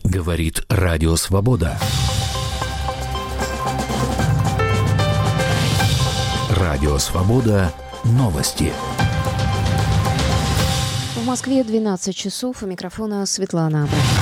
Говорит Радио Свобода. Радио Свобода. Новости. В Москве 12 часов. У микрофона Светлана Абрахамова.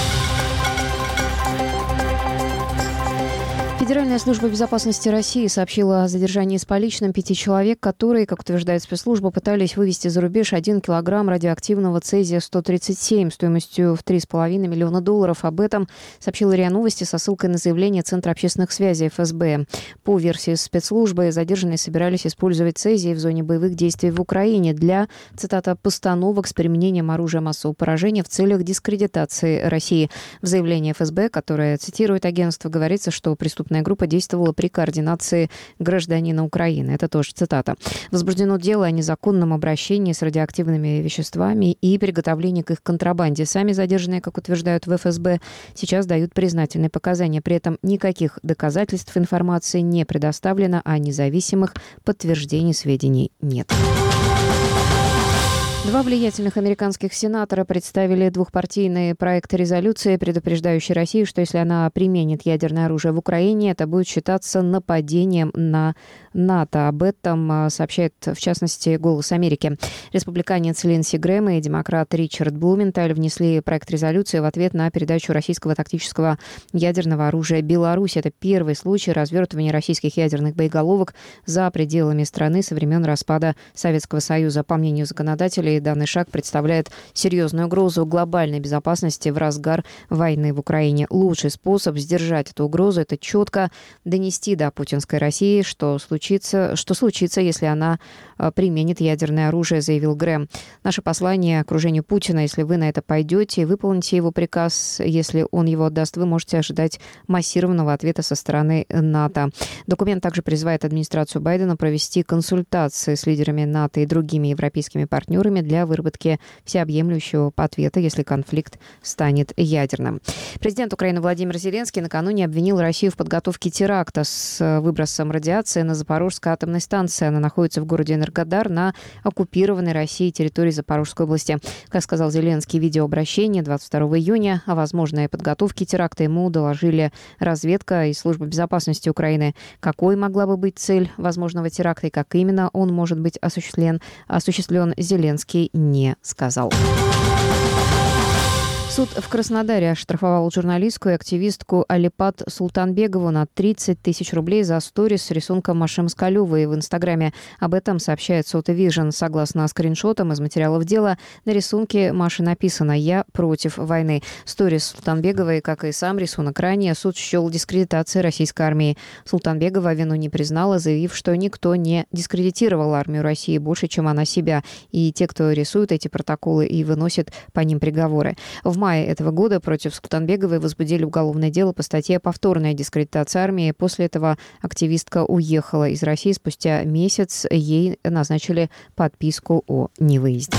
Федеральная служба безопасности России сообщила о задержании с поличным 5 человек, которые, как утверждает спецслужба, пытались вывести за рубеж 1 килограмм радиоактивного цезия-137 стоимостью в $3,5 миллиона. Об этом сообщила РИА Новости со ссылкой на заявление Центра общественных связей ФСБ. По версии спецслужбы, задержанные собирались использовать цезий в зоне боевых действий в Украине для, цитата, «постановок с применением оружия массового поражения в целях дискредитации России». В заявлении ФСБ, которое цитирует агентство, говорится, что преступная группа действовала при координации гражданина Украины. Это тоже цитата. Возбуждено дело о незаконном обращении с радиоактивными веществами и приготовлении к их контрабанде. Сами задержанные, как утверждают в ФСБ, сейчас дают признательные показания. При этом никаких доказательств информации не предоставлено, а независимых подтверждений сведений нет. Два влиятельных американских сенатора представили двухпартийный проект резолюции, предупреждающий Россию, что если она применит ядерное оружие в Украине, это будет считаться нападением на НАТО. Об этом сообщает, в частности, «Голос Америки». Республиканец Линдси Грэм и демократ Ричард Блументаль внесли проект резолюции в ответ на передачу российского тактического ядерного оружия Беларуси. Это первый случай развертывания российских ядерных боеголовок за пределами страны со времен распада Советского Союза. По мнению законодателей, данный шаг представляет серьезную угрозу глобальной безопасности в разгар войны в Украине. Лучший способ сдержать эту угрозу – это четко донести до путинской России, что случится, если она применит ядерное оружие, заявил Грэм. Наше послание окружению Путина: если вы на это пойдете и выполните его приказ, если он его отдаст, вы можете ожидать массированного ответа со стороны НАТО. Документ также призывает администрацию Байдена провести консультации с лидерами НАТО и другими европейскими партнерами для выработки всеобъемлющего ответа, если конфликт станет ядерным. Президент Украины Владимир Зеленский накануне обвинил Россию в подготовке теракта с выбросом радиации на Запорожской атомной станции. Она находится в городе Энергодар на оккупированной Россией территории Запорожской области. Как сказал Зеленский в видеообращении 22 июня, о возможной подготовке теракта ему доложили разведка и служба безопасности Украины. Какой могла бы быть цель возможного теракта и как именно он может быть осуществлен, Зеленский не сказал. Суд в Краснодаре оштрафовал журналистку и активистку Алипат Султанбегову на 30 тысяч рублей за сторис с рисунком Маши Москалевой в Инстаграме. Об этом сообщает Сота Вижн. Согласно скриншотам из материалов дела, на рисунке Маши написано «Я против войны». Сторис Султанбеговой, как и сам рисунок ранее, суд счел дискредитацией российской армии. Султанбегова вину не признала, заявив, что никто не дискредитировал армию России больше, чем она себя. И те, кто рисует эти протоколы и выносит по ним приговоры. В мае этого года против Султанбеговой возбудили уголовное дело по статье «Повторная дискредитация армии». После этого активистка уехала из России. Спустя месяц ей назначили подписку о невыезде.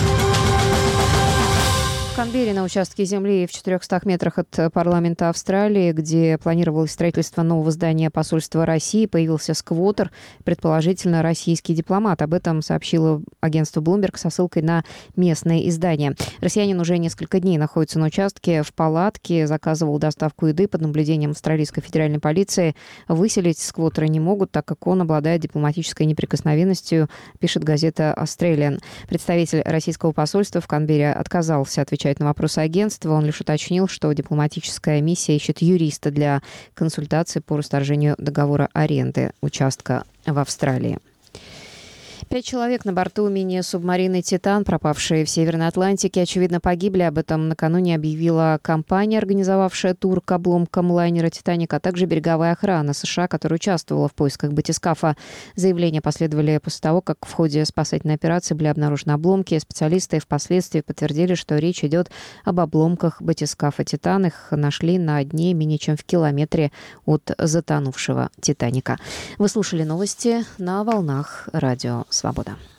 В Канберре на участке земли в 400 метрах от парламента Австралии, где планировалось строительство нового здания посольства России, появился сквотер, предположительно российский дипломат. Об этом сообщило агентство Bloomberg со ссылкой на местные издания. Россиянин уже несколько дней находится на участке в палатке, заказывал доставку еды под наблюдением австралийской федеральной полиции. Выселить сквотера не могут, так как он обладает дипломатической неприкосновенностью, пишет газета Australian. Представитель российского посольства в Канберре отказался отвечать на вопросы агентства. Он лишь уточнил, что дипломатическая миссия ищет юриста для консультации по расторжению договора аренды участка в Австралии. 5 человек на борту мини-субмарины «Титан», пропавшие в Северной Атлантике, очевидно, погибли. Об этом накануне объявила компания, организовавшая тур к обломкам лайнера «Титаник», а также береговая охрана США, которая участвовала в поисках батискафа. Заявления последовали после того, как в ходе спасательной операции были обнаружены обломки. Специалисты впоследствии подтвердили, что речь идет об обломках батискафа «Титан». Их нашли на дне менее чем в километре от затонувшего «Титаника». Вы слушали новости на волнах Радио Свобода.